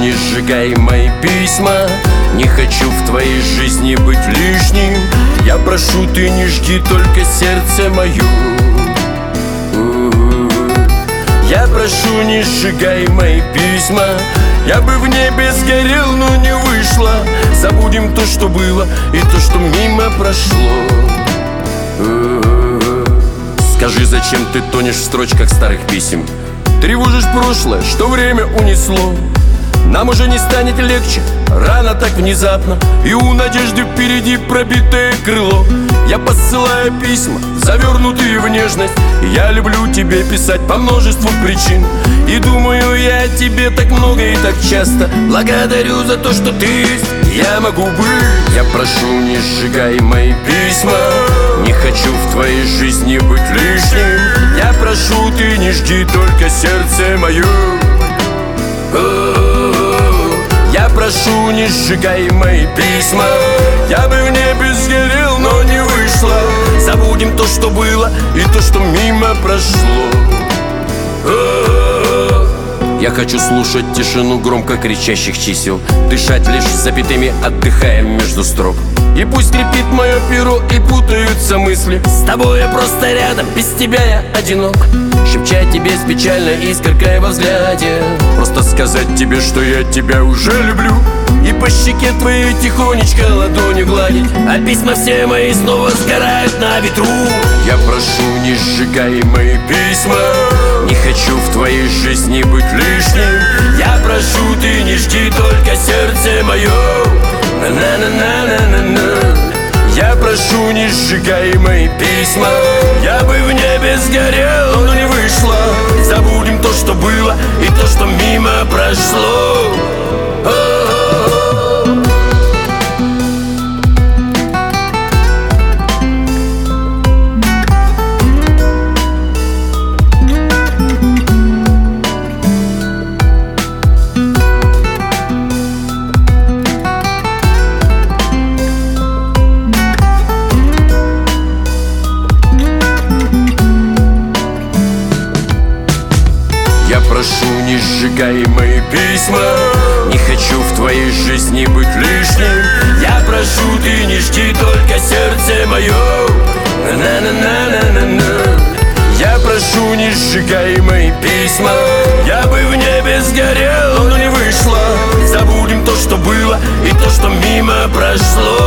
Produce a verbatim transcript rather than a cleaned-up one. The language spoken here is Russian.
не сжигай мои письма. Не хочу в твоей жизни быть лишним. Я прошу, ты не жги только сердце мое. Я прошу, не сжигай мои письма. Я бы в небе сгорел, но не вышло. Забудем то, что было, и то, что мимо прошло. Скажи, зачем ты тонешь в строчках старых писем? Тревожишь прошлое, что время унесло. Нам уже не станет легче, рано так внезапно, и у надежды впереди пробитое крыло. Я посылаю письма, завернутые в нежность. Я люблю тебе писать по множеству причин. И думаю я о тебе так много и так часто. Благодарю за то, что ты есть, я могу быть. Я прошу, не сжигай мои письма. Не хочу в твоей жизни быть лишним. Я прошу, ты не жги только сердце мое. Я прошу, не сжигай мои письма. Я бы в небе сгорел, но не вышло. Забудем то, что было, и то, что мимо прошло. Я хочу слушать тишину громко кричащих чисел, дышать лишь запятыми, отдыхая между строк. И пусть крепит мое перо и путаются мысли. С тобой я просто рядом, без тебя я одинок. Шепча тебе с печальной искоркой во взгляде. Просто сказать тебе, что я тебя уже люблю. И по щеке твоей тихонечко ладонью гладить. А письма все мои снова сгорают на ветру. Я прошу, не сжигай мои письма. Не хочу в твоей жизни быть лишним. Я прошу, ты не жги только сердце мое. На-на-на-на-на-на-на. Я прошу, не сжигай мои письма. Я бы в небе сгорел, но не вышло. Забудем то, что было, и то, что мимо прошло. Я прошу, не сжигай мои письма. Не хочу в твоей жизни быть лишним. Я прошу, ты не жги только сердце мое. На-на-на-на-на-на. Я прошу, не сжигай мои письма. Я бы в небе сгорел, но не вышло. Забудем то, что было, и то, что мимо прошло.